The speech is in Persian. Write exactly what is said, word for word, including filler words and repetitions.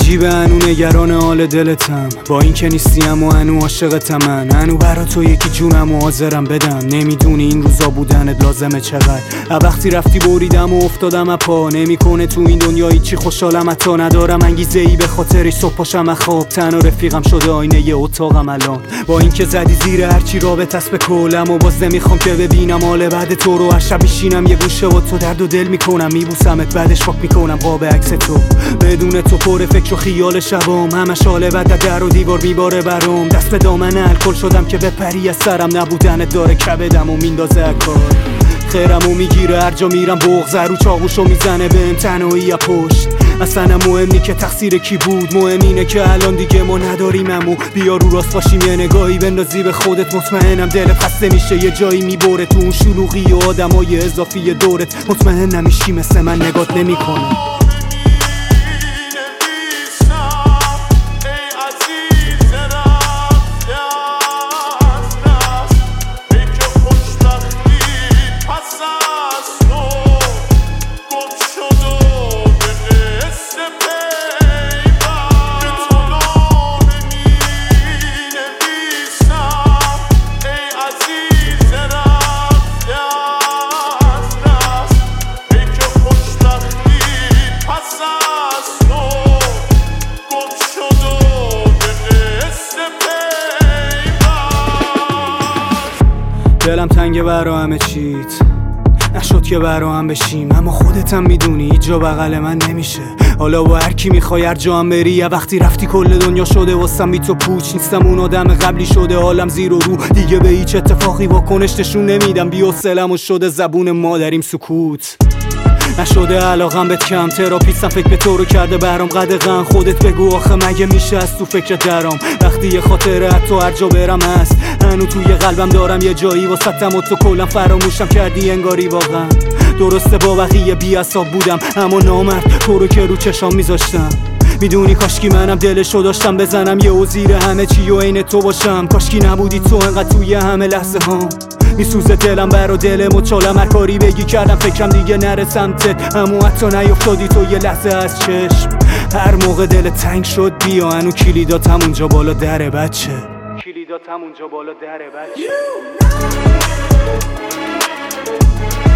عجیبه انو نگران حال دلتم، با این که نیستیم و انو عاشقتم. من انو برا تو یکی جونم و حاضرم بدم. نمیدونی این روزا بودنت لازمه چقدر. وقتی رفتی بریدم و افتادم اپا، نمیکنه تو این دنیا هیچی خوشحالم حتی ندارم انگیزه ای به خاطرش صبح پاشم خواب. تنها رفیقم شده آینه ی اتاقم الان، با این که زدی زیر هرچی رابط است به کلم و باز نمیخوام که ببینم حال بعد تو رو. هر شب میشینم یه گوشه با تو درد و دل میکنم، میبوسمت بعدش پاک میکنم قاب عکس تو. بدون تو پر فکر و خیال شبام، همش حال بد در و دیوار میباره برام. دست به دامن الکل شدم که بپری از سرم، نبودنت داره کبدم و میندازه کار. خیرمو میگیره هر جا میرم، بغض رو چاقوشو میزنه بهم تنهایی از پشت. اصلا مهم نی که تقصیر کی بود، مهم اینه که الان دیگه ما نداریم. امو بیا رو راست باشیم، یه نگاهی بندازی به خودت. مطمئنم دلت خسته میشه، یه جایی میبره تو اون شلوغی و آدمای اضافی دورت. مطمئن نمیشی مثل من نگات نمیکنه. دلم تنگه برا همه چیت، نشد که برا هم بشیم. اما خودت هم میدونی هیچ جا بغل من نمیشه. حالا با هر کی میخوای هر جا هم بری، یا وقتی رفتی کل دنیا شده واسم بی تو پوچ. نیستم اون آدم قبلی شده حالم زیر و رو، دیگه به هیچ اتفاقی واکنش نشون نمیدم. بی‌حوصله‌ام و شده زبون مادریم سکوت. نشده علاقم بهت کم، تراپیستم فکر به تو رو کرده برام قدغن. خودت بگو آخه مگه میشه از تو فکر درام، وقتی یه خاطره حتی هر جا برم هست. هنو توی قلبم دارم یه جایی واسطم و تو کلا فراموشم کردی انگاری. واقعا درسته با بقیه بی‌عصاب بودم، اما نامرد تو رو که رو چشام میذاشتم. میدونی کاشکی منم دلشو داشتم بزنم یه وزیر همه چی و عین تو باشم. کاشکی نبودی تو انقدر توی همه لحظه ها، میسوزه دلم برا دل مچالم. هر کاری بگی کردم فکرم دیگه نره سمتت، اما حتی نیفتادی تو یه لحظه از چشم. هر موقع دل تنگ شد بیا، هنو کلیداتم اونجا بالا در بچه. کلیداتم اونجا بالا در بچه.